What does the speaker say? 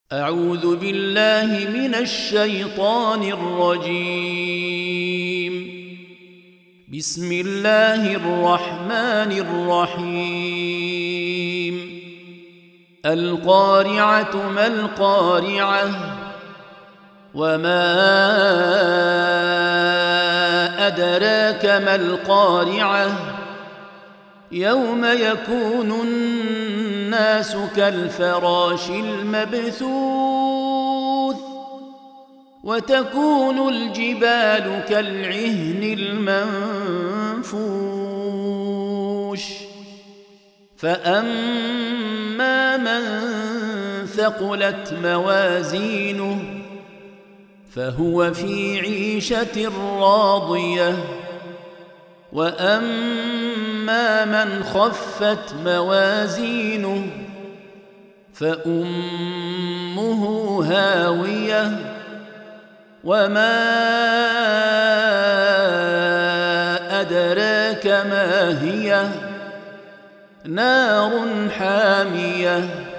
أعوذ بالله من الشيطان الرجيم. بسم الله الرحمن الرحيم. القارعة ما القارعة وما أدراك ما القارعة يوم يكون الناس كالفراش المبثوث وتكون الجبال كالعهن المنفوش فأما من ثقلت موازينه فهو في عيشة راضية وأما من خفت موازينه فأمه هاوية وما أدراك ما هي نار حامية